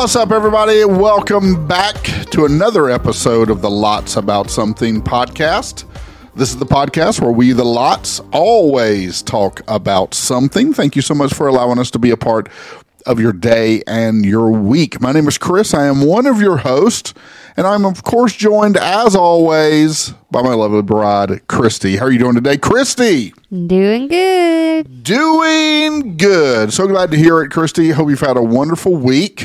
What's up, everybody? Welcome back to another episode of the Lots About Something podcast. This is the podcast where we, the Lots, always talk about something. Thank you so much for allowing us to be a part of your day and your week. My name is Chris. I am one of your hosts, and I'm, of course, joined, as always, by my lovely bride, Christy. How are you doing today, Christy? Doing good. Doing good. So glad to hear it, Christy. Hope you've had a wonderful week.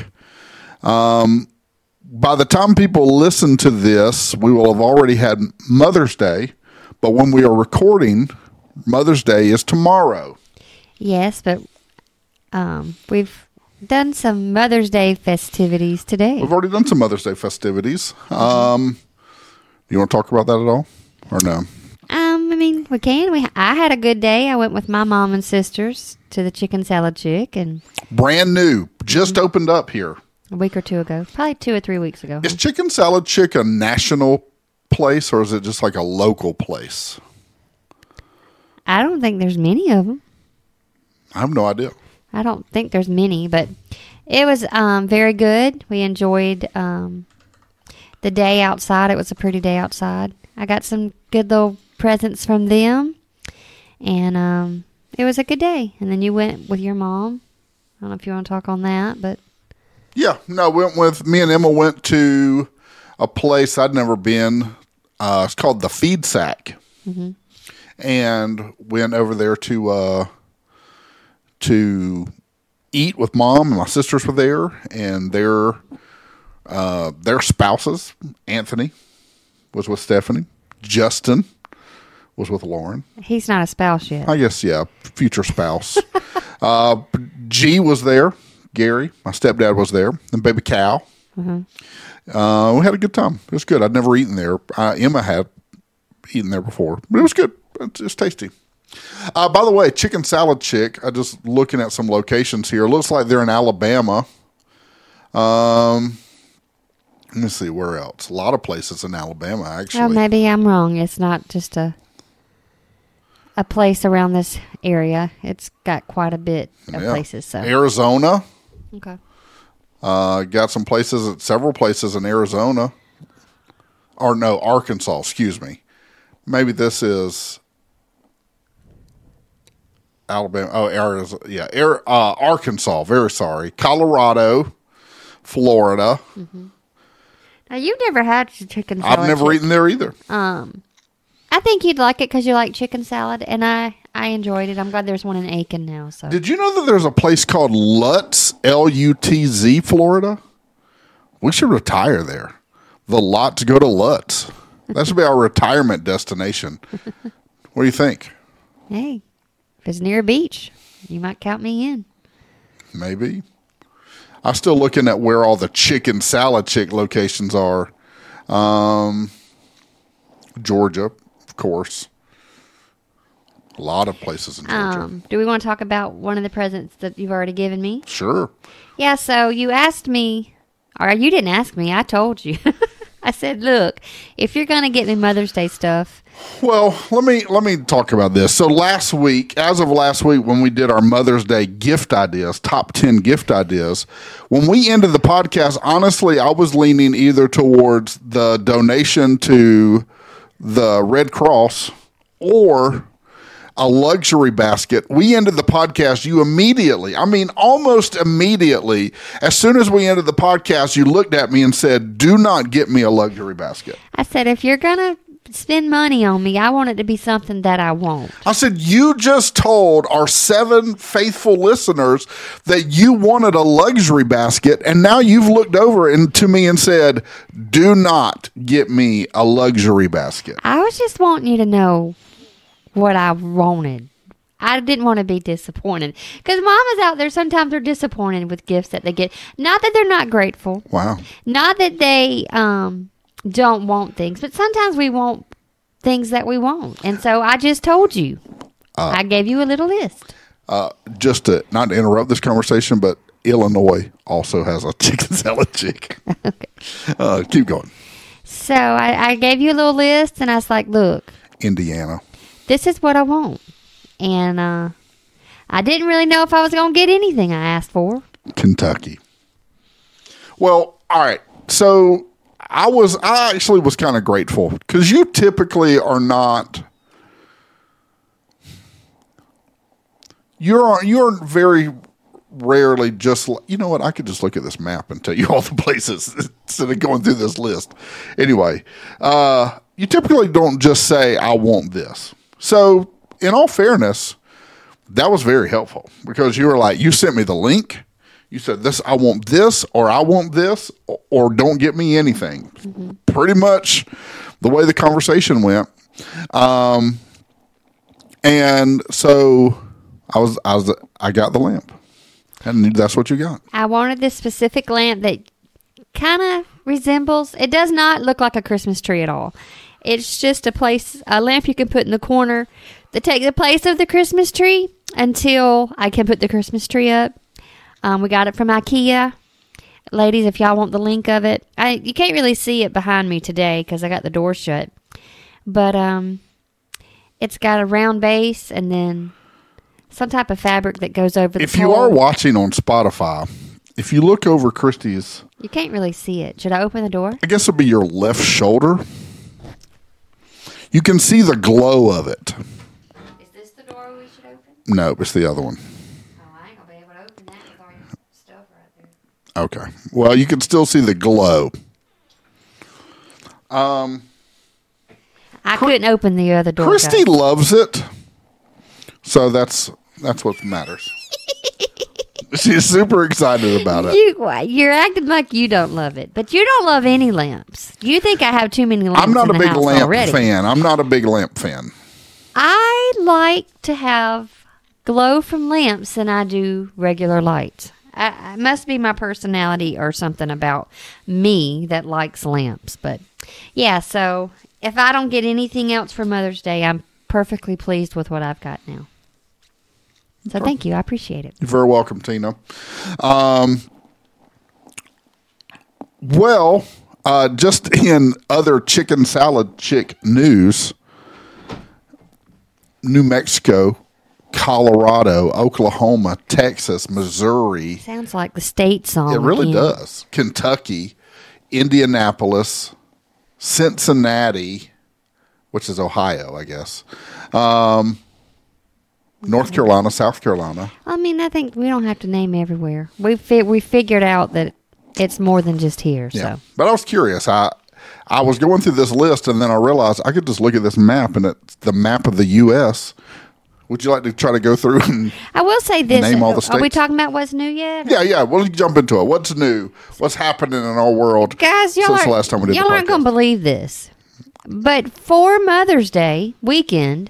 By the time people listen to this, we will have already had Mother's Day, but when we are recording, Mother's Day is tomorrow. Yes, but we've done some Mother's Day festivities today. We've already done some Mother's Day festivities. You want to talk about that at all, or no? I mean, we can. I had a good day. I went with my mom and sisters to the Chicken Salad Chick, and brand new, just opened up here a week or two ago, probably 2 or 3 weeks ago. Is Chicken Salad Chick a national place, or is it just like a local place? I don't think there's many of them. I have no idea. I don't think there's many, but it was very good. We enjoyed the day outside. It was a pretty day outside. I got some good little presents from them, and it was a good day. And then you went with your mom. I don't know if you want to talk on that, but... Yeah, no, me and Emma went to a place I'd never been. It's called the Feed Sack. Mm-hmm. And went over there to eat with Mom, and my sisters were there, and their spouses. Anthony was with Stephanie. Justin was with Lauren. He's not a spouse yet. I guess, yeah, future spouse. G was there. Gary, my stepdad, was there, and baby Cal. Mm-hmm. We had a good time. It was good. I'd never eaten there. Emma had eaten there before, but it was good. It's tasty. By the way, Chicken Salad Chick, I just looking at some locations here. It looks like they're in Alabama. Let me see, where else? A lot of places in Alabama, actually. Oh, maybe I'm wrong. It's not just a place around this area. It's got quite a bit of places. So Arizona. Okay. Got some places, several places in Arizona. Or no, Arkansas, excuse me. Maybe this is Alabama. Oh, Arizona. Yeah, Arkansas. Very sorry. Colorado, Florida. Mm-hmm. Now, you've never had chicken salad. I've never eaten there either. I think you'd like it because you like chicken salad, and I enjoyed it. I'm glad there's one in Aiken now. So, did you know that there's a place called Lutz, Lutz, Florida? We should retire there. The Lots go to Lutz. That should be our retirement destination. What do you think? Hey, if it's near a beach, you might count me in. Maybe. I'm still looking at where all the Chicken Salad Chick locations are. Georgia, of course. A lot of places in Georgia. Do we want to talk about one of the presents that you've already given me? Sure. Yeah, so you asked me, or you didn't ask me, I told you. I said, look, if you're going to get me Mother's Day stuff. Well, let me talk about this. So as of last week, when we did our Mother's Day gift ideas, top 10 gift ideas, when we ended the podcast, honestly, I was leaning either towards the donation to the Red Cross or a luxury basket. We ended the podcast. You immediately, almost immediately, as soon as we ended the podcast, you looked at me and said, do not get me a luxury basket. I said, if you're going to spend money on me, I want it to be something that I want. I said, you just told our 7 faithful listeners that you wanted a luxury basket, and now you've looked over to me and said, do not get me a luxury basket. I was just wanting you to know what I wanted. I didn't want to be disappointed, because mamas out there sometimes are disappointed with gifts that they get. Not that they're not grateful. Wow. Not that they don't want things, but sometimes we want things that we want. And so I just told you. I gave you a little list. Just to not to interrupt this conversation, but Illinois also has a Chicken Salad Chick. Okay. Keep going. So I gave you a little list, and I was like, look. Indiana. This is what I want. And I didn't really know if I was going to get anything I asked for. Kentucky. Well, all right. So I actually was kind of grateful because you typically are not. You're very rarely just. You know what? I could just look at this map and tell you all the places instead of going through this list. Anyway, you typically don't just say, "I want this." So, in all fairness, that was very helpful because you were like, you sent me the link. You said this, I want this, or I want this, or don't get me anything. Mm-hmm. Pretty much the way the conversation went. And so I got the lamp, and that's what you got. I wanted this specific lamp that kind of resembles. It does not look like a Christmas tree at all. It's just a lamp you can put in the corner to take the place of the Christmas tree until I can put the Christmas tree up. We got it from IKEA. Ladies, if y'all want the link of it. You can't really see it behind me today because I got the door shut. But it's got a round base and then some type of fabric that goes over the If you are watching on Spotify, if you look over Christy's... You can't really see it. Should I open the door? I guess it'll be your left shoulder. You can see the glow of it. Is this the door we should open? No, it's the other one. I ain't going to be able to open that with all your stuff right there. Okay. Well, you can still see the glow. I couldn't open the other door. Christy loves it. So that's what matters. She's super excited about it. You're acting like you don't love it, but you don't love any lamps. You think I have too many lamps I'm not in a the big house lamp already. fan. I'm not a big lamp fan. I like to have glow from lamps than I do regular lights. It must be my personality or something about me that likes lamps. But yeah, so if I don't get anything else for Mother's Day, I'm perfectly pleased with what I've got now. So thank you. I appreciate it. You're very welcome, Tina. Well, just in other chicken salad chick news, New Mexico, Colorado, Oklahoma, Texas, Missouri. Sounds like the state song. It really again. does. Kentucky, Indianapolis, Cincinnati, which is Ohio, I guess. North Carolina, South Carolina. I mean, I think we don't have to name everywhere. We figured out that it's more than just here. Yeah. So, but I was curious. I was going through this list, and then I realized I could just look at this map, and it's the map of the U.S. Would you like to try to go through and I will say this. name all the states? Are we talking about what's new yet? Yeah. We'll jump into it. What's new? What's happening in our world Guys, since the last time we did the podcast? Y'all aren't going to believe this. But for Mother's Day weekend,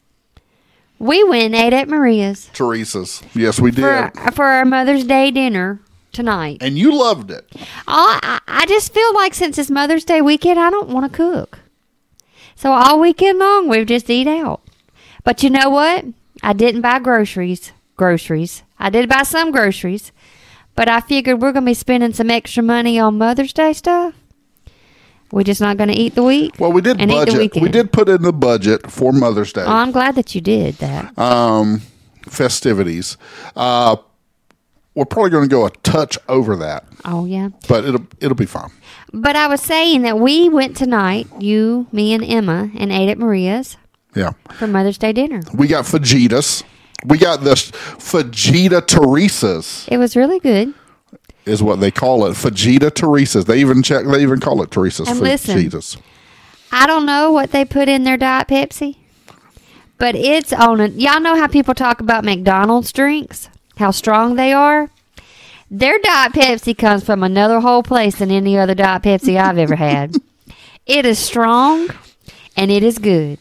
we went and ate at Maria's. Teresa's. Yes, we did. For our Mother's Day dinner tonight. And you loved it. I just feel like since it's Mother's Day weekend, I don't want to cook. So all weekend long, we've just eat out. But you know what? I didn't buy groceries. I did buy some groceries. But I figured we're going to be spending some extra money on Mother's Day stuff. We're just not going to eat the week. Well, we did budget. We did put in the budget for Mother's Day. Oh, I'm glad that you did that. Festivities. We're probably going to go a touch over that. Oh, yeah. But it'll be fine. But I was saying that we went tonight, you, me, and Emma, and ate at Maria's. Yeah. For Mother's Day dinner. We got fajitas. We got the fajita Teresa's. It was really good. Is what they call it. Fajita Teresa's. They even call it Teresa's and fajitas. Listen, I don't know what they put in their Diet Pepsi, but it's on it. Y'all know how people talk about McDonald's drinks, how strong they are? Their Diet Pepsi comes from another whole place than any other Diet Pepsi I've ever had. It is strong and it is good.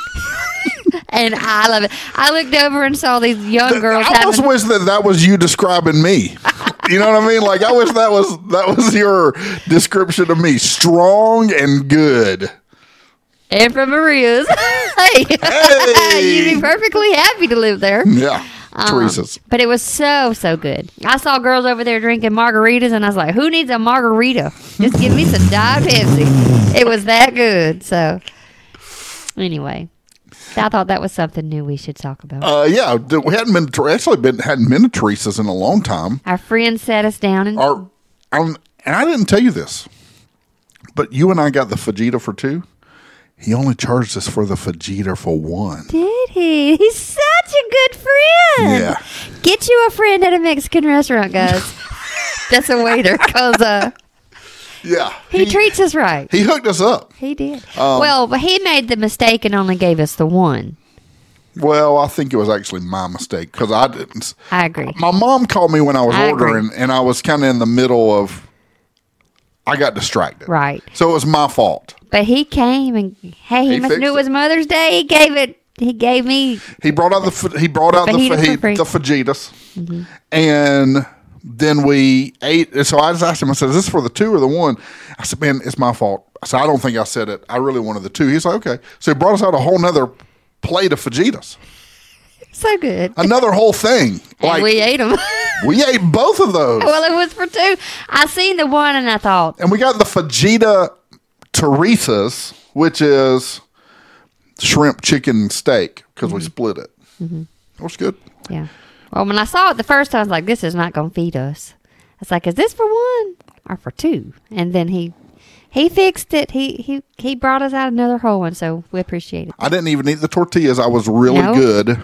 And I love it. I looked over and saw these young girls. I almost wish that was you describing me. You know what I mean? Like I wish that was your description of me. Strong and good. And from Maria's. Hey. You'd be perfectly happy to live there. Yeah. Teresa's. But it was so good. I saw girls over there drinking margaritas, and I was like, who needs a margarita? Just give me some Diet Pepsi. It was that good. So, anyway. I thought that was something new we should talk about. Yeah, we hadn't been to Teresa's in a long time. Our friend sat us down and And I didn't tell you this, but you and I got the fajita for 2. He only charged us for the fajita for 1. Did he? He's such a good friend. Yeah. Get you a friend at a Mexican restaurant, guys. That's a waiter, because Yeah. he treats us right. He hooked us up. He did. Well, but he made the mistake and only gave us the 1. Well, I think it was actually my mistake because I didn't. I agree. My mom called me when I was I agree. ordering, and I was kind of in the middle of. I got distracted. Right. So it was my fault. But he came and hey, he must fixed knew it was Mother's Day. He gave it. He gave me. He brought out the fajitas for free. the fajitas, and then we ate. And so I just asked him. I said, "Is this for the 2 or the 1?" I said, "Man, it's my fault." I said, "I don't think I said it. I really wanted the 2." He's like, "Okay." So he brought us out a whole nother plate of fajitas, So good. another whole thing. And we ate them. We ate both of those. Well, it was for 2. I seen the 1 and I thought, And we got the fajita Teresa's, which is shrimp, chicken, and steak, because we split it. It was good. yeah. Well, when I saw it the first time, I was like, this is not going to feed us. I was like, is this for 1 or for 2? And then he fixed it. He brought us out another whole one, so we appreciate it. I didn't even eat the tortillas. I was really No? good.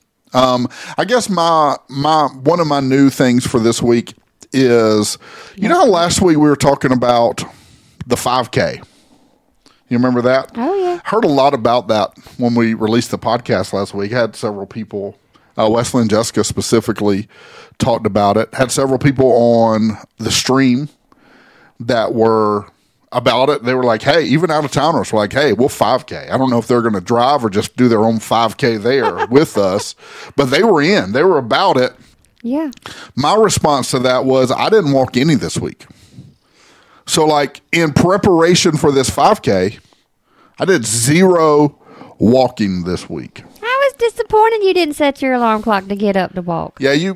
I guess my one of my new things for this week is, you know how last week we were talking about the 5K? You remember that? Oh, yeah. Heard a lot about that when we released the podcast last week. Had several people, Wesley and Jessica specifically, talked about it. Had several people on the stream that were about it. They were like, hey, even out of towners were like, hey, we'll 5K. I don't know if they're going to drive or just do their own 5K there with us, but they were in. They were about it. Yeah. My response to that was I didn't walk any this week. So, like, in preparation for this 5K, I did 0 walking this week. I was disappointed you didn't set your alarm clock to get up to walk. Yeah, you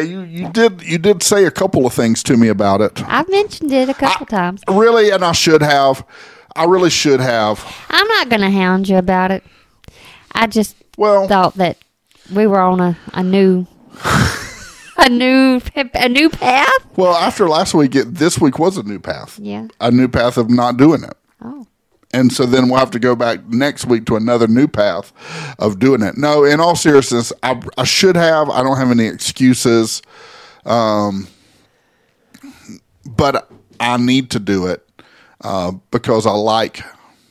did say a couple of things to me about it. I've mentioned it a couple times. Really, and I should have. I really should have. I'm not going to hound you about it. I just thought that we were on a new a new path. Well, after last week, this week was a new path. Yeah. A new path of not doing it. Oh. And so then we'll have to go back next week to another new path of doing it. No, in all seriousness, I should have. I don't have any excuses. But I need to do it because I like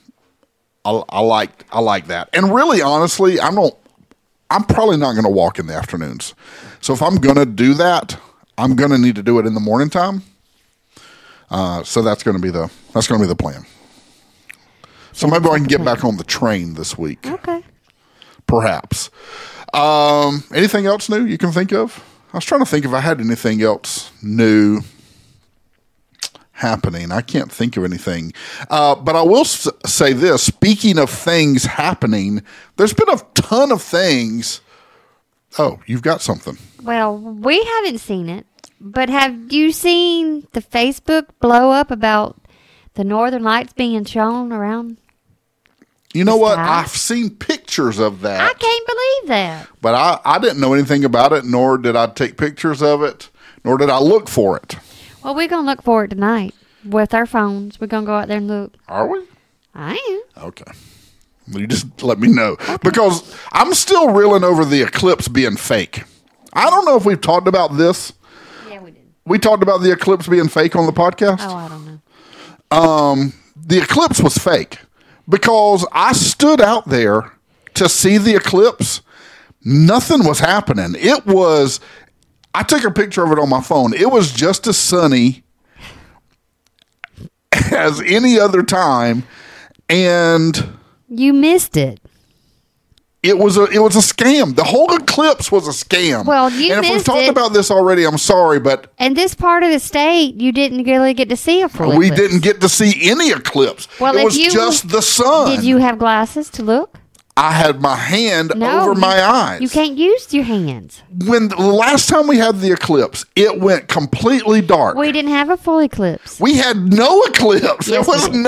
that. And really, honestly, I'm probably not going to walk in the afternoons. So if I'm going to do that, I'm going to need to do it in the morning time. So that's going to be the plan. So maybe I can get back on the train this week. Okay. Perhaps. Anything else new you can think of? I was trying to think if I had anything else new happening. I can't think of anything. But I will say this. Speaking of things happening, there's been a ton of things. Oh, you've got something. Well, we haven't seen it, but have you seen the Facebook blow up about the Northern Lights being shown around? You know what? sky? I've seen pictures of that. I can't believe that. But I didn't know anything about it, nor did I take pictures of it, nor did I look for it. Well, we're going to look for it tonight with our phones. We're going to go out there and look. Are we? I am. Okay. Well, you just let me know. Okay. Because I'm still reeling over the eclipse being fake. I don't know if we've talked about this. Yeah, we did. We talked about the eclipse being fake on the podcast. Oh, I don't know. The eclipse was fake because I stood out there to see the eclipse. Nothing was happening. I took a picture of it on my phone. It was just as sunny as any other time. And you missed it. It was a scam. The whole eclipse was a scam. Well, you and if we've missed talked it. about this already, I'm sorry, but And this part of the state, you didn't really get to see a full we eclipse. didn't get to see any eclipse. Well, it if was you- just the sun. Did you have glasses to look? I had my hand No, over my eyes. You can't use your hands. When the last time we had the eclipse, it went completely dark. We didn't have a full eclipse. We had no eclipse. Yes, there was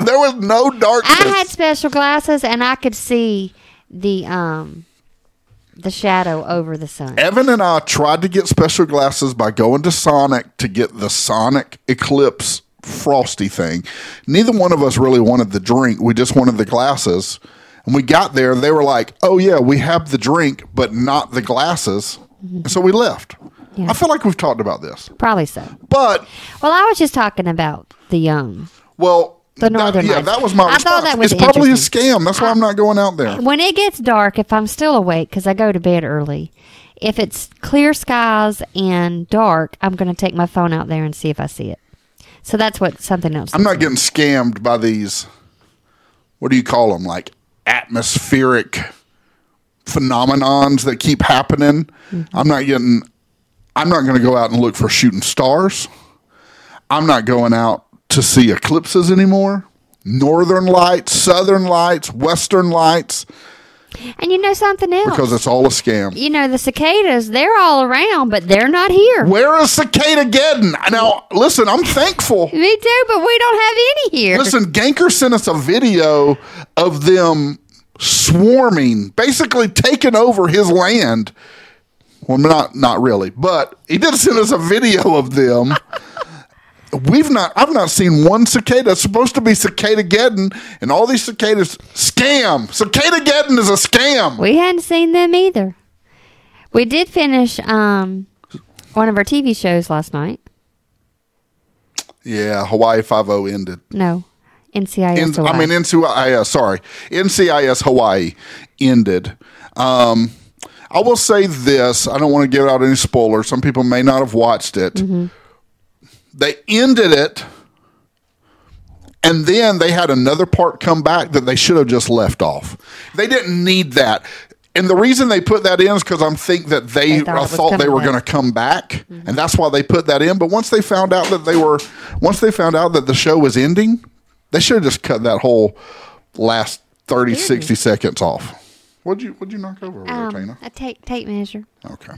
no darkness. I had special glasses, and I could see the the shadow over the sun. Evan and I tried to get special glasses by going to Sonic to get the Sonic Eclipse Frosty thing. Neither one of us really wanted the drink. We just wanted the glasses. And we got there, and they were like, oh, yeah, we have the drink, but not the glasses. And so we left. Yeah. I feel like we've talked about this. Probably so. But, Well, I was just talking about the young. well, The Northern yeah, Lights. that was my I response. thought that was it's probably a interesting. scam. That's why I'm not going out there. When it gets dark, if I'm still awake, because I go to bed early, if it's clear skies and dark, I'm going to take my phone out there and see if I see it. So that's something else. I'm not getting scammed by these, what do you call them, like atmospheric phenomenons that keep happening. Mm-hmm. I'm not going to go out and look for shooting stars. I'm not going out to see eclipses anymore. Northern lights, southern lights, western lights, And you know something else? because it's all a scam. You know, the cicadas, they're all around, but they're not here. Where is Cicada Geddon? Now, listen, I'm thankful. Me too, but we don't have any here. Listen, Ganker sent us a video of them swarming, basically taking over his land. Well, not really, but he did send us a video of them. I've not seen one cicada. It's supposed to be Cicada Geddon, and all these cicadas, scam. Cicada Geddon is a scam. We hadn't seen them either. We did finish one of our TV shows last night. Yeah, Hawaii Five-0 ended. No, NCIS Hawaii. NCIS Hawaii ended. I will say this. I don't want to give out any spoilers. Some people may not have watched it. Mm-hmm. They ended it, and then they had another part come back that they should have just left off. They didn't need that. And the reason they put that in is because I think that I thought they were going to come back, and that's why they put that in. But once they found out that the show was ending, they should have just cut that whole last 30, 60 seconds off. What'd you knock over there, Tina? A tape measure. Okay.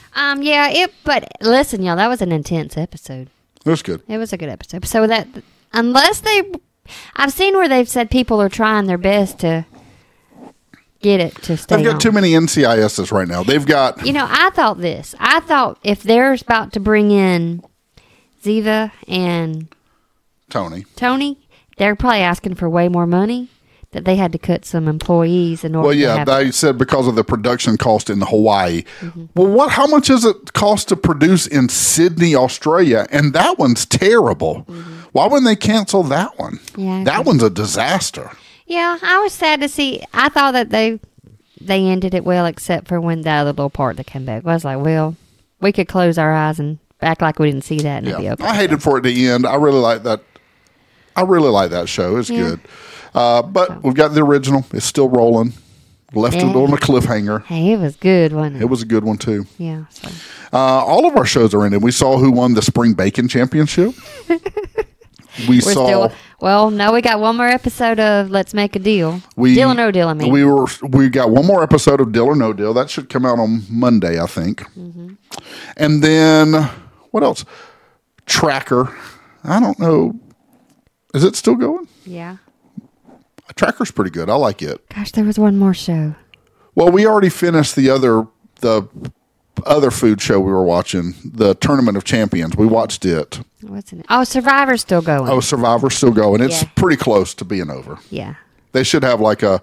But listen, y'all, that was an intense episode. It was good. It was a good episode. So that, I've seen where they've said people are trying their best to get it to stay They've got on. too many NCISs right now. They've got... You know, I thought if they're about to bring in Ziva and Tony, they're probably asking for way more money, that they had to cut some employees in order to have they said because of the production cost in Hawaii. Mm-hmm. Well, how much does it cost to produce in Sydney, Australia? And that one's terrible. Mm-hmm. Why wouldn't they cancel that one? Yeah, that one's a disaster. Yeah, I was sad to see. I thought that they ended it well, except for when the other little part that came back. I was like, well, we could close our eyes and act like we didn't see that and it'd be okay. I hated for it to end. I really like that. I really like that show. It's good. But we've got the original. It's still rolling. Left it on a cliffhanger. Hey, it was good, wasn't it? It was a good one, too. Yeah. So. All of our shows are ended. We saw who won the Spring Bacon Championship. We got one more episode of Let's Make a Deal. Deal or No Deal, I mean. We got one more episode of Deal or No Deal. That should come out on Monday, I think. Mm-hmm. And then, what else? Tracker. I don't know. Is it still going? Yeah. Tracker's pretty good. I like it. Gosh, there was one more show. Well, we already finished the other food show we were watching, the Tournament of Champions. We watched it. What's in it? Oh, Survivor's still going. Oh, Survivor's still going. It's pretty close to being over. Yeah. They should have like I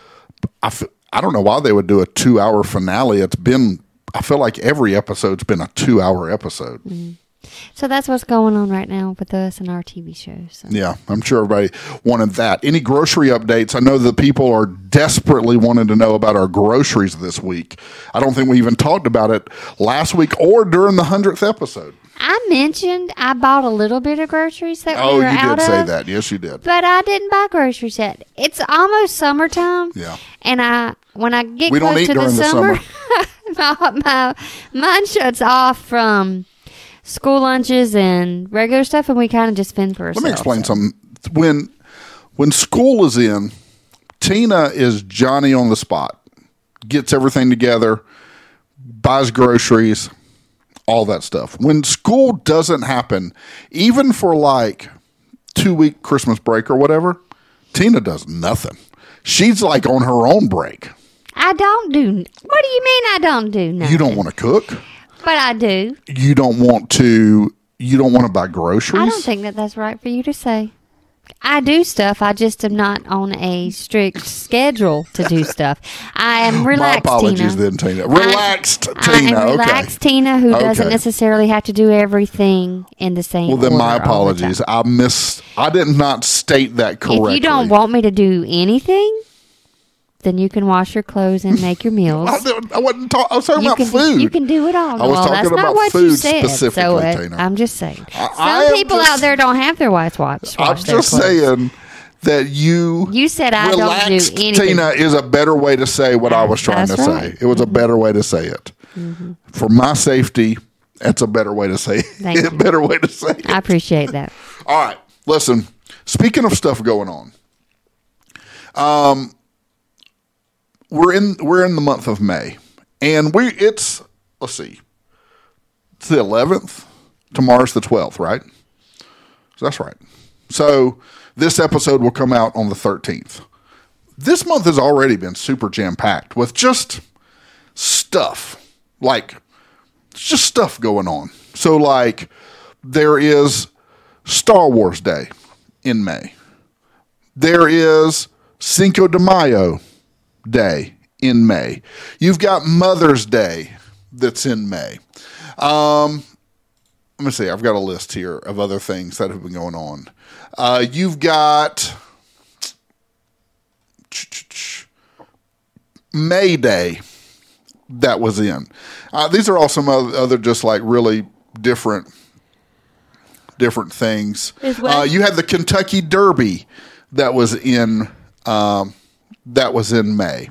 don't know why they would do a 2-hour finale. I feel like every episode's been a 2-hour episode. Mm-hmm. So that's what's going on right now with us and our TV shows. So. Yeah, I'm sure everybody wanted that. Any grocery updates? I know the people are desperately wanting to know about our groceries this week. I don't think we even talked about it last week or during the 100th episode. I mentioned I bought a little bit of groceries that we were out of. Oh, you did say that. Yes, you did. But I didn't buy groceries yet. It's almost summertime. Yeah. And when I get we don't close eat to during the summer, mine shuts off from school lunches and regular stuff, and we kind of just fend for ourselves. Let me explain something. When school is in, Tina is Johnny on the spot, gets everything together, buys groceries, all that stuff. When school doesn't happen, even for like 2-week Christmas break or whatever, Tina does nothing. She's like on her own break. I don't do. What do you mean I don't do nothing? You don't want to cook? But I do. You don't want to buy groceries? I don't think that's right for you to say. I do stuff. I just am not on a strict schedule to do stuff. I am relaxed, My apologies Tina. then, Tina. Relaxed, Tina. I am relaxed, Tina, who doesn't Okay. necessarily have to do everything in the same Well, then my order all the time. apologies. I did not state that correctly. If you don't want me to do anything, then you can wash your clothes and make your meals. I wasn't talking. I was talking about food. You can do it all. I was Well, talking that's about not what food you said. specifically, So Tina. I'm just saying. I Some am people just- out there don't have their wives wash I'm their just clothes. saying that you said I don't do relaxed, anything. Tina, is a better way to say what I was trying to That's say. right. It was a better way to say it. For my safety, that's a better way to say it. Thank you. Better way to say it. I appreciate that. All right. Listen, speaking of stuff going on, we're in the month of May, and let's see, it's the 11th. Tomorrow's the 12th, right? So that's right. So this episode will come out on the 13th. This month has already been super jam-packed with just stuff, like just stuff going on. So like there is Star Wars Day in May. There is Cinco de Mayo Day in May. You've got Mother's Day that's in May. Let me see. I've got a list here of other things that have been going on. You've got May Day that was in. These are all some other just like really different things. You had the Kentucky Derby that was in May.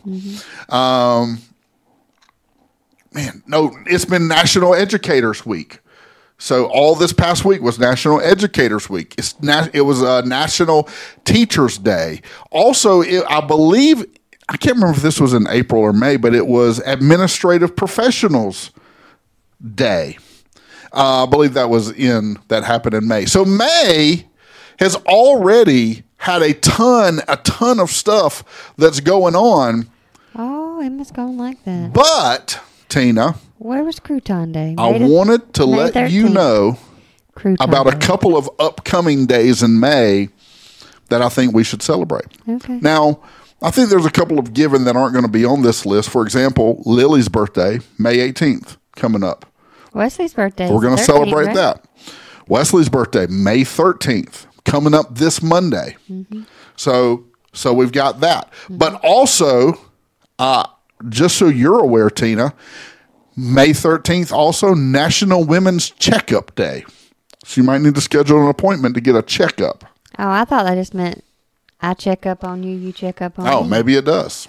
It's been National Educators Week. So all this past week was National Educators Week. It was National Teachers Day. Also, I believe, I can't remember if this was in April or May, but it was Administrative Professionals Day. I believe that happened in May. So May has already had a ton of stuff that's going on. Oh, it must go on like that. But, Tina, Where was Crouton Day? I wanted to May let you 13th. know Crouton about a Day. couple of upcoming days in May that I think we should celebrate. Okay. Now, I think there's a couple of given that aren't going to be on this list. For example, Lily's birthday, May 18th, coming up. Wesley's birthday. We're going to 13th, celebrate right? that. Wesley's birthday, May 13th, coming up this Monday. Mm-hmm. So we've got that. But also, just so you're aware, Tina, May 13th, also National Women's Checkup Day. So you might need to schedule an appointment to get a checkup. Oh, I thought that just meant I check up on you, you check up on me. Oh, maybe it does.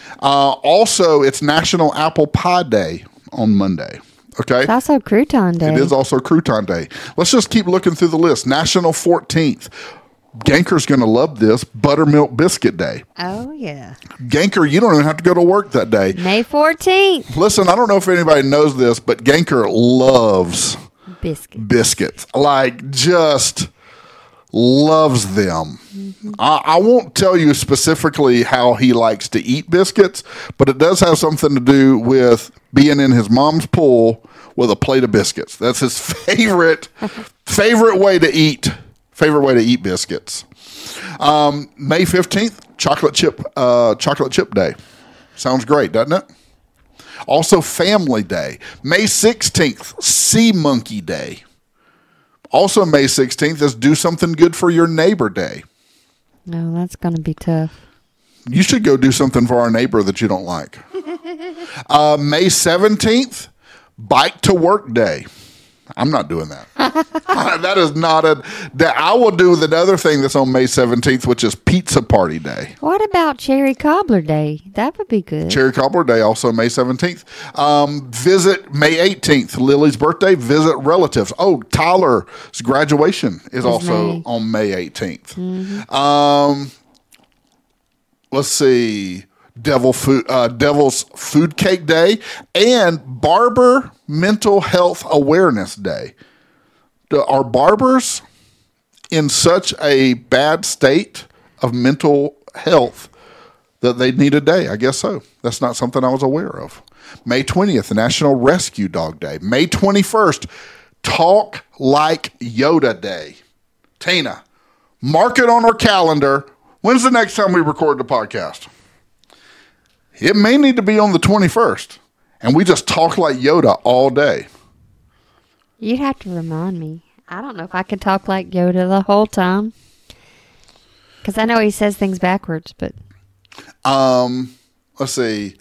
Also, it's National Apple Pie Day on Monday. Okay. It's also Crouton Day. It is also Crouton Day. Let's just keep looking through the list. National 14th. Ganker's going to love this. Buttermilk Biscuit Day. Oh, yeah. Ganker, you don't even have to go to work that day. May 14th. Listen, I don't know if anybody knows this, but Ganker loves Biscuit. biscuits. Like, just loves them. I won't tell you specifically how he likes to eat biscuits, but it does have something to do with being in his mom's pool with a plate of biscuits. That's his favorite way to eat. Favorite way to eat biscuits. May 15th, chocolate chip day. Sounds great, doesn't it? Also Family Day. May 16th, Sea Monkey Day. Also May 16th is Do Something Good for Your Neighbor Day. No, that's going to be tough. You should go do something for our neighbor that you don't like. May 17th, Bike to Work Day. I'm not doing that. That is not that I will do the other thing that's on May 17th, which is Pizza Party Day. What about Cherry Cobbler Day? That would be good. Cherry Cobbler Day, also May 17th. Visit May 18th, Lily's birthday. Visit relatives. Oh, Tyler's graduation is also May. on May 18th. Let's see. Devil's Food Cake Day and Barber Mental Health Awareness Day. Are barbers in such a bad state of mental health that they need a day. I guess so. That's not something I was aware of. May 20th, National Rescue Dog Day. May 21st, Talk Like Yoda Day. Tina, mark it on our calendar. When's the next time we record the podcast? It may need to be on the 21st. And we just talk like Yoda all day. You'd have to remind me. I don't know if I could talk like Yoda the whole time. Because I know he says things backwards, but... Let's see.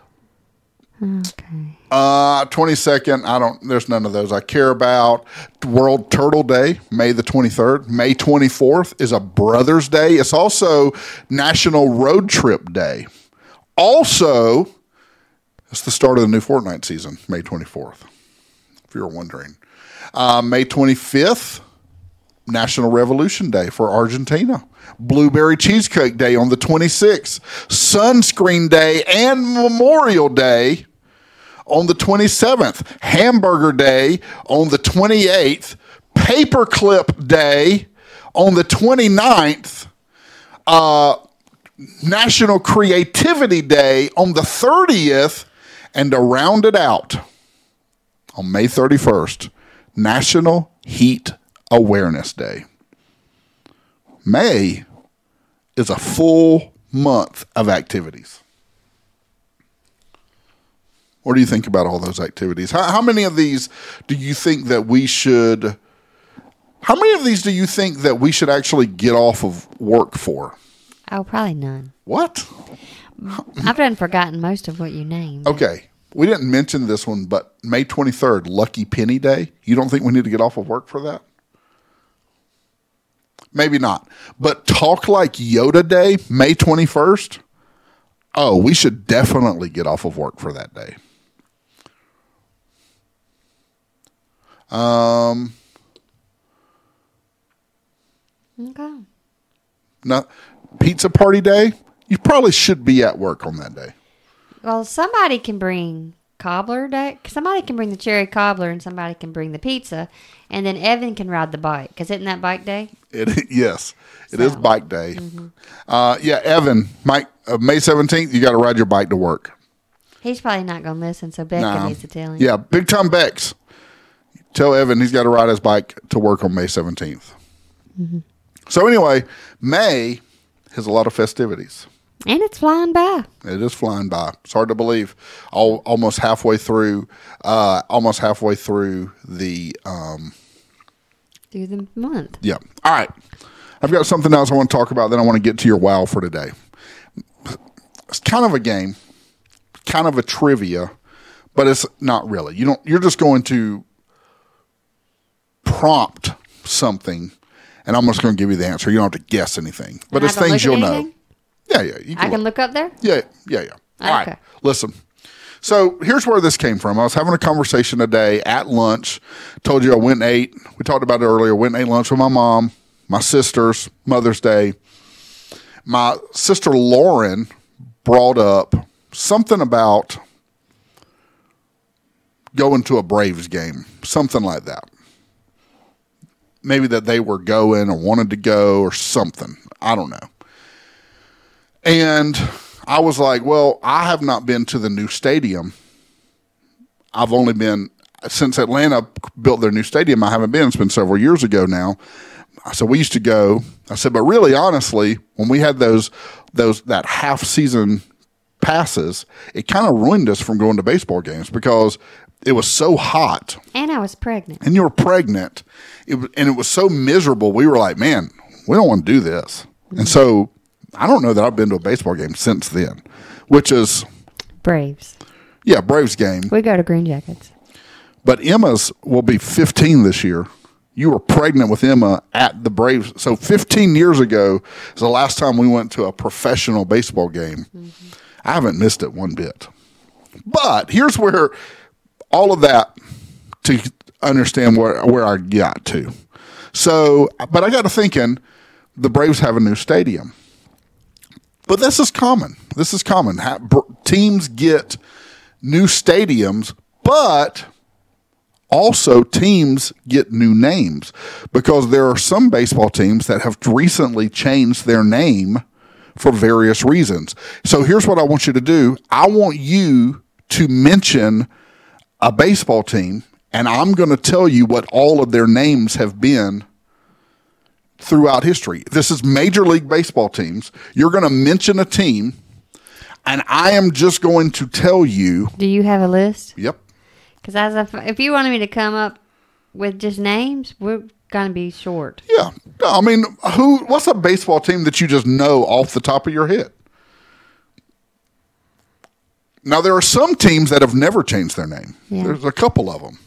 Okay. 22nd, there's none of those I care about. World Turtle Day, May the 23rd. May 24th is a Brother's Day. It's also National Road Trip Day. Also, it's the start of the new Fortnite season, May 24th, if you're wondering. May 25th, National Revolution Day for Argentina. Blueberry Cheesecake Day on the 26th. Sunscreen Day and Memorial Day on the 27th. Hamburger Day on the 28th. Paperclip Day on the 29th. National Creativity Day on the 30th. And to round it out, on May 31st, National Heat Awareness Day. May is a full month of activities. What do you think about all those activities? How many of these do you think that we should... How many of these do you think that we should actually get off of work for? Oh, probably none. What? I've done forgotten most of what you named. Okay. We didn't mention this one, but May 23rd, Lucky Penny Day. You don't think we need to get off of work for that? Maybe not. But Talk Like Yoda Day, May 21st. Oh, we should definitely get off of work for that day. Okay. Not Pizza Party Day. You probably should be at work on that day. Well, somebody can bring cobbler day. Somebody can bring the cherry cobbler, and somebody can bring the pizza, and then Evan can ride the bike. Because isn't that bike day? Yes, it is bike day. Mm-hmm. Evan, May 17th, you got to ride your bike to work. He's probably not going to listen, so Becca needs to tell him. Yeah, Big Time Bex. Tell Evan he's got to ride his bike to work on May 17th. Mm-hmm. So anyway, May has a lot of festivities. And it's flying by. It is flying by. It's hard to believe. Almost halfway through the through the month. Yeah. All right. I've got something else I want to talk about. Then I want to get to your wow for today. It's kind of a game, kind of a trivia, but it's not really. You're just going to prompt something, and I'm just going to give you the answer. You don't have to guess anything, but it's things you'll know. Yeah. I can look up there? Yeah. All right. Listen. So here's where this came from. I was having a conversation today at lunch. Told you I went and ate. We talked about it earlier. Went and ate lunch with my mom, my sisters, Mother's Day. My sister Lauren brought up something about going to a Braves game, something like that. Maybe that they were going or wanted to go or something. I don't know. And I was like, well, I have not been to the new stadium. I've only been, since Atlanta built their new stadium, I haven't been. It's been several years ago now. I said, we used to go. I said, but really, honestly, when we had that half-season passes, it kind of ruined us from going to baseball games because it was so hot. And I was pregnant. And you were pregnant. And it was so miserable. We were like, man, we don't want to do this. Mm-hmm. And so I don't know that I've been to a baseball game since then, which is Braves. Yeah, Braves game. We go to Green Jackets. But Emma's will be 15 this year. You were pregnant with Emma at the Braves. So 15 years ago is the last time we went to a professional baseball game. Mm-hmm. I haven't missed it one bit. But here's where all of that to understand where I got to. So, but I got to thinking the Braves have a new stadium. But this is common. Teams get new stadiums, but also teams get new names because there are some baseball teams that have recently changed their name for various reasons. So here's what I want you to do. I want you to mention a baseball team, and I'm going to tell you what all of their names have been throughout history. This is Major League Baseball teams. You're going to mention a team, and I am just going to tell you. Do you have a list? Yep. Because if you wanted me to come up with just names, we're going to be short. Yeah. I mean, what's a baseball team that you just know off the top of your head? Now, there are some teams that have never changed their name. Yeah. There's a couple of them.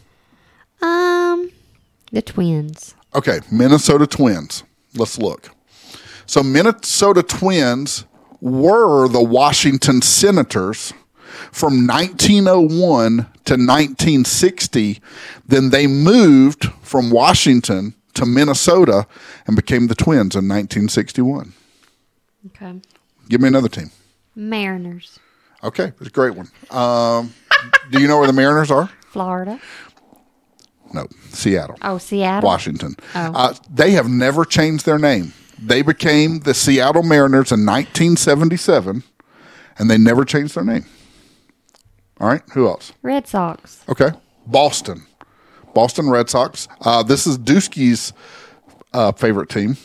The Twins. Okay, Minnesota Twins. Let's look. So Minnesota Twins were the Washington Senators from 1901 to 1960. Then they moved from Washington to Minnesota and became the Twins in 1961. Okay. Give me another team. Mariners. Okay, it's a great one. Do you know where the Mariners are? Florida. No, Seattle. Oh, Seattle. Washington. Oh. They have never changed their name. They became the Seattle Mariners in 1977, and they never changed their name. All right, who else? Red Sox. Okay, Boston Red Sox. This is Dusky's favorite team.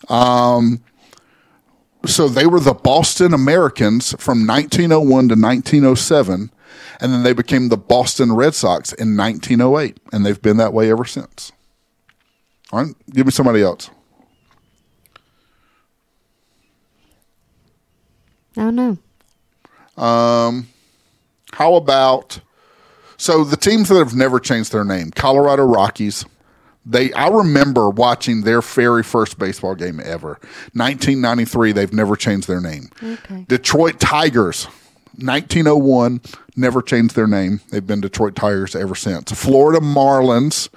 So they were the Boston Americans from 1901 to 1907, and then they became the Boston Red Sox in 1908, and they've been that way ever since. All right, give me somebody else. Oh, no. How about, so the teams that have never changed their name, Colorado Rockies. I remember watching their very first baseball game ever. 1993, they've never changed their name. Okay. Detroit Tigers, 1901, never changed their name. They've been Detroit Tigers ever since. Florida Marlins,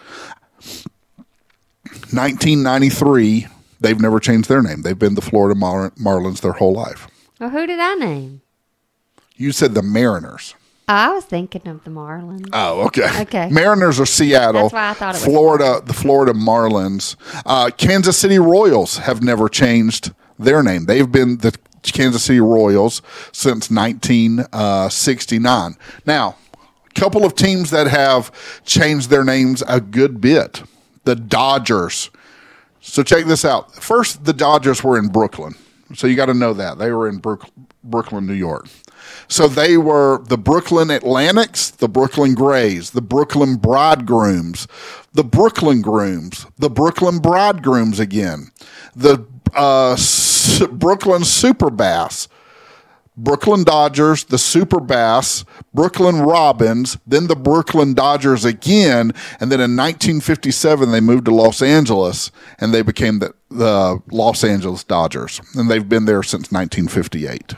1993, they've never changed their name. They've been the Florida Marlins their whole life. Well, who did I name? You said the Mariners. I was thinking of the Marlins. Oh, okay. Okay. Mariners are Seattle. That's why I thought it was Florida. The Florida Marlins. Kansas City Royals have never changed their name. They've been the Kansas City Royals since 1969. Now, a couple of teams that have changed their names a good bit. The Dodgers. So check this out. First, the Dodgers were in Brooklyn. So you got to know that. They were in Brooklyn, New York. So they were the Brooklyn Atlantics, the Brooklyn Grays, the Brooklyn Bridegrooms, the Brooklyn Grooms, the Brooklyn Bridegrooms again, the Brooklyn Super Bass, Brooklyn Dodgers, the Super Bass, Brooklyn Robins, then the Brooklyn Dodgers again, and then in 1957 they moved to Los Angeles and they became the Los Angeles Dodgers, and they've been there since 1958.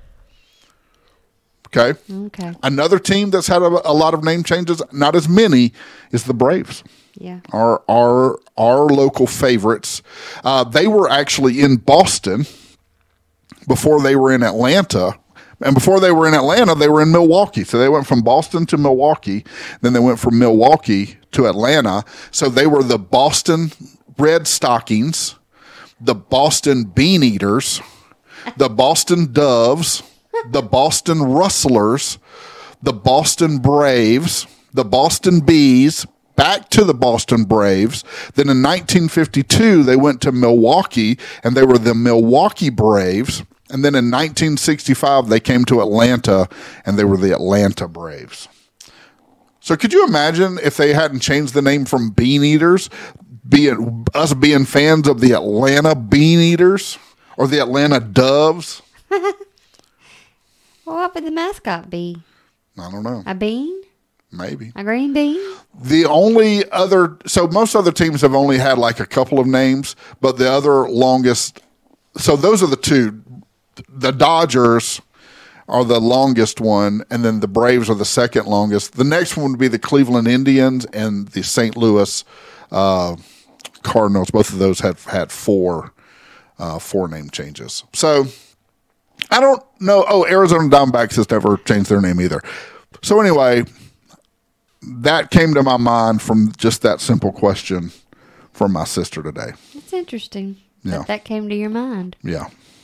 Okay. Another team that's had a lot of name changes, not as many, is the Braves. Yeah. Our local favorites. They were actually in Boston before they were in Atlanta. And before they were in Atlanta, they were in Milwaukee. So they went from Boston to Milwaukee. Then they went from Milwaukee to Atlanta. So they were the Boston Red Stockings, the Boston Bean Eaters, the Boston Doves, the Boston Rustlers, the Boston Braves, the Boston Bees, back to the Boston Braves. Then in 1952, they went to Milwaukee, and they were the Milwaukee Braves. And then in 1965, they came to Atlanta, and they were the Atlanta Braves. So could you imagine if they hadn't changed the name from Bean Eaters, being fans of the Atlanta Bean Eaters or the Atlanta Doves? Well, what would the mascot be? I don't know. A bean? Maybe. A green bean? The only other, so most other teams have only had like a couple of names, but the other longest, so those are the two. The Dodgers are the longest one, and then the Braves are the second longest. The next one would be the Cleveland Indians and the St. Louis Cardinals. Both of those have had four name changes. So I don't know. Oh, Arizona Diamondbacks has never changed their name either. So anyway, that came to my mind from just that simple question from my sister today. That's interesting. Yeah. That came to your mind. Yeah.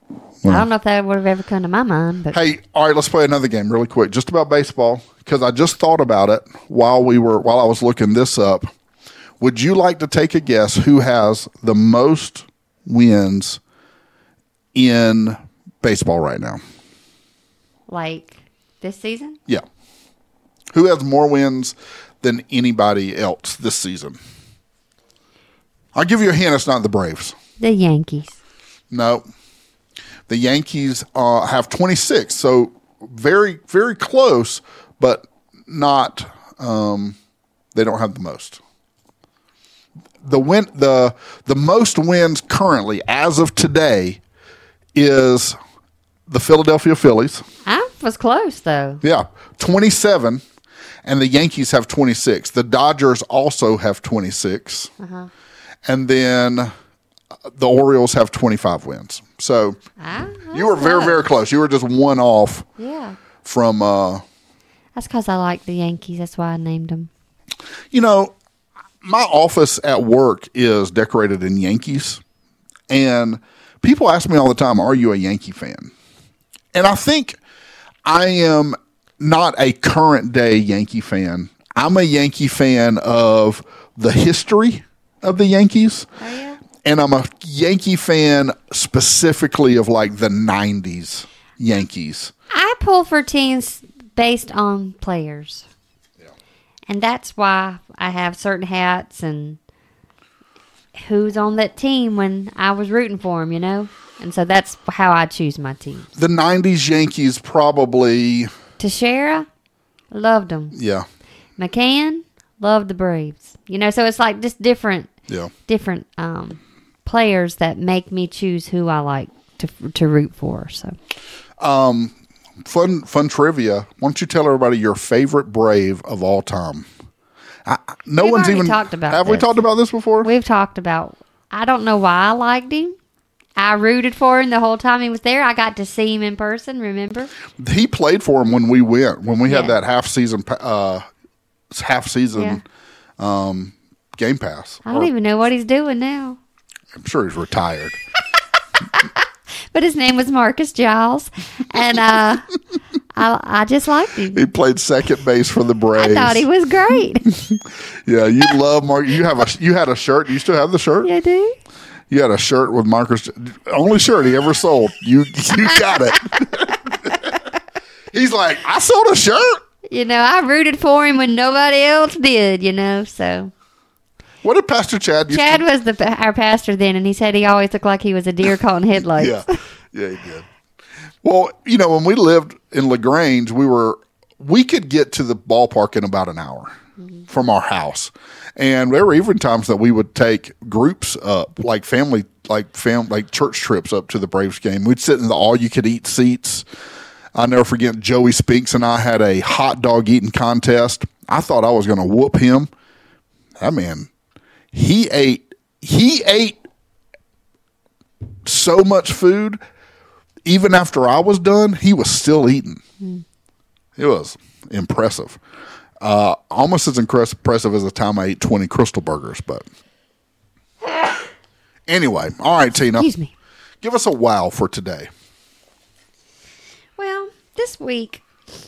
I don't know if that would have ever come to my mind, but Hey, all right, let's play another game really quick, just about baseball, because I just thought about it while I was looking this up. Would you like to take a guess who has the most wins in baseball right now? like this season, Yeah. Who has more wins than anybody else this season? I'll give you a hint. It's not the Braves. the Yankees. No. The Yankees have 26, so very, very close, but not. They don't have the most. The most wins currently, as of today, is the Philadelphia Phillies. I was close though. Yeah, 27, and the Yankees have 26. The Dodgers also have 26, and then the Orioles have 25 wins. So you were very, very close. You were just one off Yeah, from. that's because I like the Yankees. That's why I named them. You know, my office at work is decorated in Yankees, and people ask me all the time, "Are you a Yankee fan?" And I think I am not a current day Yankee fan. I'm a Yankee fan of the history of the Yankees. Oh yeah. And I'm a Yankee fan specifically of like the 90s Yankees. I pull for teams based on players. Yeah. And that's why I have certain hats and who's on that team when I was rooting for them, you know? And so that's how I choose my team. The 90s Yankees probably, Teixeira, loved them. yeah, McCann, loved the Braves. You know, so it's like just different yeah. players that make me choose who I like to root for. So Fun trivia. Why don't you tell everybody your favorite Brave of all time? No We've one's already even talked about Have we this. talked about this before? we've talked about, I don't know why I liked him. I rooted for him the whole time he was there. I got to see him in person, remember? He played for him when we went, when we had Yeah. that half season Game Pass. I don't even know what he's doing now. I'm sure he's retired. But his name was Marcus Giles, and I just liked him. He played second base for the Braves. I thought he was great. Yeah, you love Mark. You had a shirt. Do you still have the shirt? You do? You had a shirt with Marcus. Only shirt he ever sold. You got it. He's like, I sold a shirt. You know, I rooted for him when nobody else did, you know, so. What did Pastor Chad used Chad to was our pastor then, and he said he always looked like he was a deer caught in headlights. Yeah, he did. Well, you know, when we lived in LaGrange, we could get to the ballpark in about an hour from our house. And there were even times that we would take groups up, like church trips up to the Braves game. We'd sit in the all-you-could-eat seats. I'll never forget Joey Spinks and I had a hot dog eating contest. I thought I was going to whoop him. That man, he ate so much food. Even after I was done, he was still eating. It was impressive. Almost as impressive as the time I ate 20 Crystal Burgers. But anyway, all right, Tina. Excuse me. Give us a wow for today. Well, this week,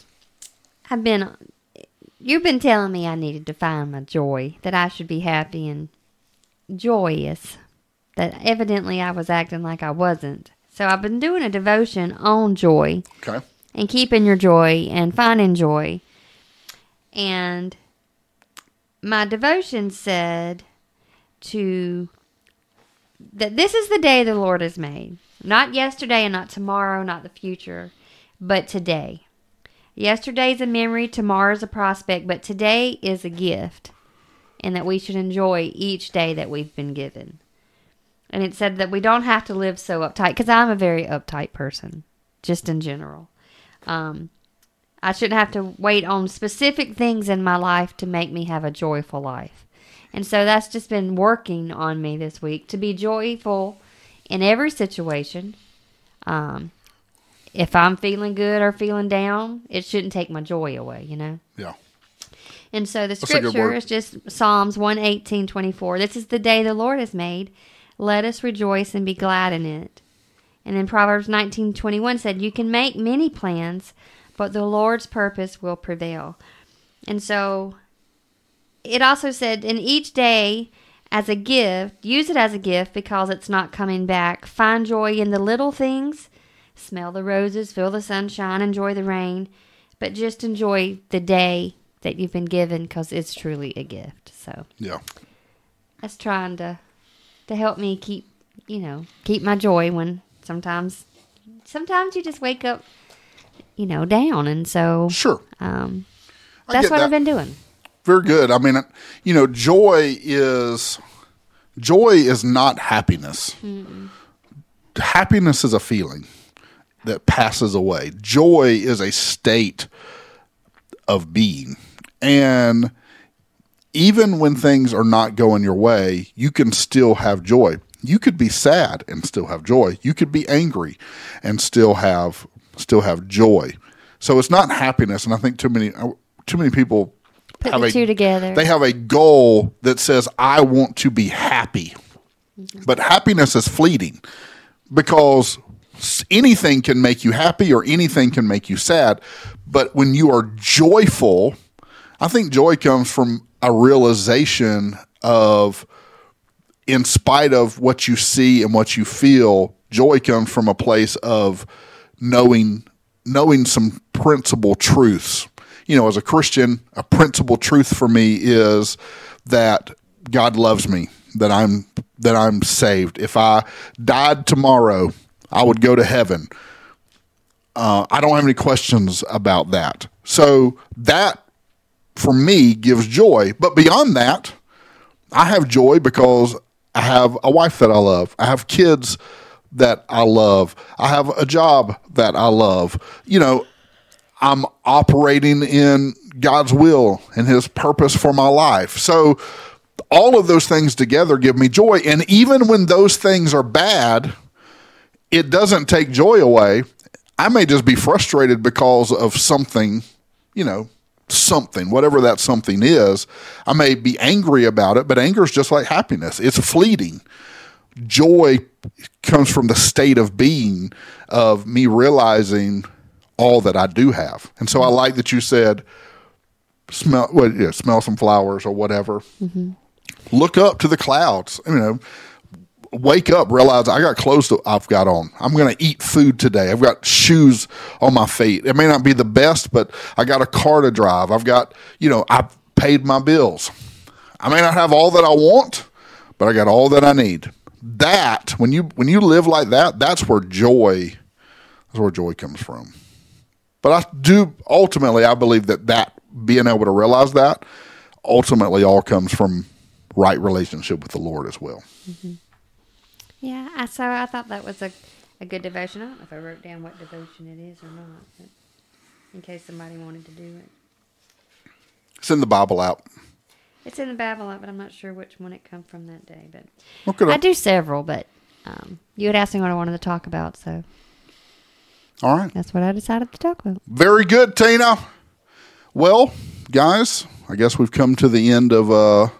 you've been telling me I needed to find my joy, that I should be happy and joyous, that evidently I was acting like I wasn't. So I've been doing a devotion on joy. Okay. And keeping your joy and finding joy. And my devotion said that this is the day the Lord has made. Not yesterday and not tomorrow, not the future, but today. Yesterday's a memory, tomorrow's a prospect, but today is a gift. And that we should enjoy each day that we've been given. And it said that we don't have to live so uptight, because I'm a very uptight person, just in general. I shouldn't have to wait on specific things in my life to make me have a joyful life. And so that's just been working on me this week, to be joyful in every situation. If I'm feeling good or feeling down, it shouldn't take my joy away, you know? Yeah. And so the That's a good scripture word. is just Psalms 118:24. This is the day the Lord has made. Let us rejoice and be glad in it. And then Proverbs 19:21 said, you can make many plans, but the Lord's purpose will prevail. And so it also said, in each day as a gift, use it as a gift because it's not coming back. Find joy in the little things. Smell the roses, feel the sunshine, enjoy the rain. But just enjoy the day that you've been given because it's truly a gift. So Yeah. that's trying to help me keep my joy when sometimes you just wake up, down. And so Sure. that's what I've been doing. Very good. I mean, joy is not happiness. Mm-mm. Happiness is a feeling that passes away. Joy is a state of being. And even when things are not going your way, you can still have joy. You could be sad and still have joy. You could be angry and still have joy. So it's not happiness. And I think too many people put the two together. They have a goal that says, I want to be happy. Mm-hmm. But happiness is fleeting because anything can make you happy or anything can make you sad. But when you are joyful, I think joy comes from a realization of, in spite of what you see and what you feel, joy comes from a place of knowing some principal truths. As a Christian, a principal truth for me is that God loves me, that I'm saved. If I died tomorrow, I would go to heaven. I don't have any questions about that. So that, for me, gives joy. But beyond that, I have joy because I have a wife that I love. I have kids that I love. I have a job that I love. I'm operating in God's will and His purpose for my life. So all of those things together give me joy. And even when those things are bad, it doesn't take joy away. I may just be frustrated because of something, whatever that something is. I may be angry about it, but anger is just like happiness. It's fleeting. Joy comes from the state of being, of me realizing all that I do have. And so I like that you said, smell some flowers or whatever. Mm-hmm. Look up to the clouds, wake up, realize I got clothes I've got on. I'm going to eat food today. I've got shoes on my feet. It may not be the best, but I got a car to drive. I've got, I've paid my bills. I may not have all that I want, but I got all that I need. That, when you live like that, that's where joy comes from. But ultimately, I believe that being able to realize that ultimately all comes from right relationship with the Lord as well. Mm-hmm. Yeah, so I thought that was a good devotion. I don't know if I wrote down what devotion it is or not, but in case somebody wanted to do it. It's in the Bible app. It's in the Bible app, but I'm not sure which one it comes from that day. But okay. I do several, but you had asked me what I wanted to talk about, so all right, that's what I decided to talk about. Very good, Tina. Well, guys, I guess we've come to the end of our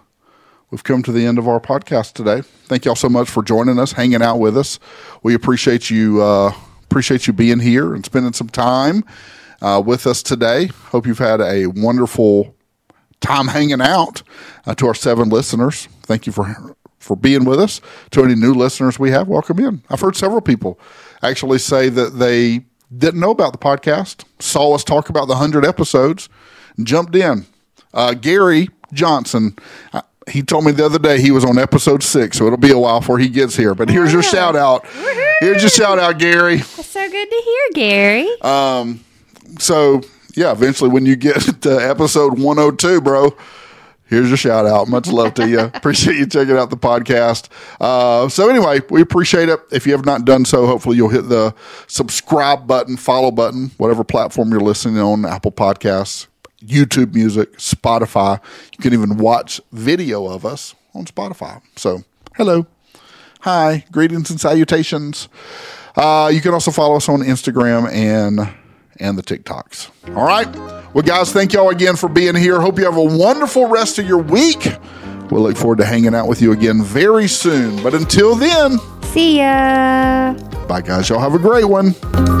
podcast today. Thank y'all so much for joining us, hanging out with us. We appreciate you being here and spending some time with us today. Hope you've had a wonderful time hanging out. To our 7 listeners, thank you for being with us. To any new listeners we have, welcome in. I've heard several people actually say that they didn't know about the podcast, saw us talk about the 100 episodes, and jumped in. Gary Johnson, he told me the other day he was on episode 6, so it'll be a while before he gets here. But here's your shout out. Woo-hoo! Here's your shout out, Gary. That's so good to hear, Gary. So yeah, eventually when you get to episode 102, bro, here's your shout out. Much love to you. Appreciate you checking out the podcast. So anyway, we appreciate it. If you have not done so, hopefully you'll hit the subscribe button, follow button, whatever platform you're listening on, Apple Podcasts, YouTube Music, Spotify. You can even watch video of us on Spotify. So hello, hi, greetings and salutations. You can also follow us on Instagram and the TikToks. All right. Well, guys, thank y'all again for being here. Hope you have a wonderful rest of your week. We'll look forward to hanging out with you again very soon. But until then, See ya. Bye, guys. Y'all have a great one.